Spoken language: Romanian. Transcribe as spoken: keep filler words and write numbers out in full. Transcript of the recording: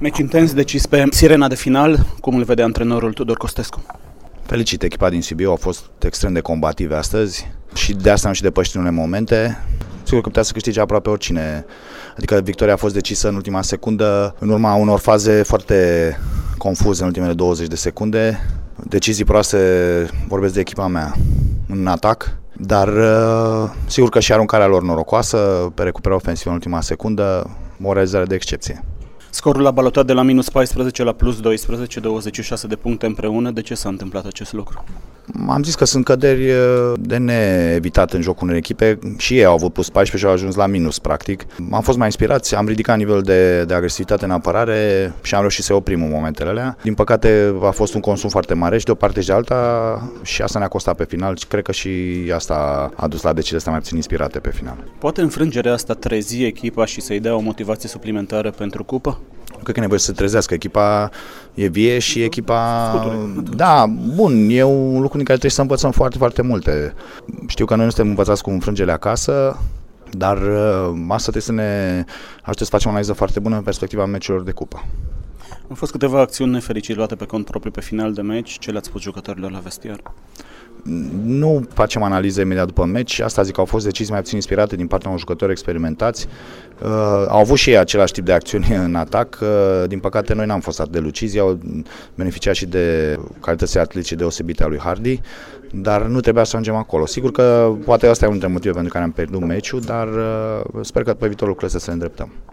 Meci intens decis pe sirena de final, cum îl vede antrenorul Tudor Costescu? Felicit echipa din Sibiu, au fost extrem de combative astăzi și de asta am și depășit unele momente. Sigur că putea să câștige aproape oricine, adică victoria a fost decisă în ultima secundă, în urma unor faze foarte confuze în ultimele douăzeci de secunde. Decizii proaste, vorbesc de echipa mea în atac, dar sigur că și aruncarea lor norocoasă pe recuperarea ofensivă în ultima secundă, o realizare de excepție. Scorul a balotat de la minus paisprezece la plus doisprezece, douăzeci și șase de puncte împreună. De ce s-a întâmplat acest lucru? Am zis că sunt căderi de neevitat în jocul unei echipe și ei au avut plus paisprezece și au ajuns la minus, practic. Am fost mai inspirați, am ridicat nivelul de, de agresivitate în apărare și am reușit să oprim în momentele alea. Din păcate a fost un consum foarte mare și de o parte și de alta și asta ne-a costat pe final și cred că și asta a dus la deciziile astea mai puțin inspirate pe final. Poate înfrângerea asta trezi echipa și să-i dea o motivație suplimentară pentru cupă? Cred că e nevoie să se trezească. Echipa e vie și echipa... Da, bun, e un lucru din care trebuie să învățăm foarte, foarte multe. Știu că noi nu suntem învățați cu înfrângele acasă, dar asta trebuie să ne ajute să facem o analiză foarte bună în perspectiva meciurilor de cupă. Au fost câteva acțiuni nefericite luate pe cont propriu pe final de meci. Ce le-ați spus jucătorilor la vestiar? Nu facem analize imediat după meci, asta zic că au fost decizii mai puțin inspirate din partea unor jucători experimentați. Uh, au avut și ei același tip de acțiuni în atac, uh, din păcate noi n-am fost atât de lucizi, au beneficiat și de calitățile atletice deosebite a lui Hardy, dar nu trebuia să ajungem acolo. Sigur că poate asta e unul dintre motive pentru care am pierdut meciul, dar uh, sper că pe viitor lucrurile să se îndreptăm.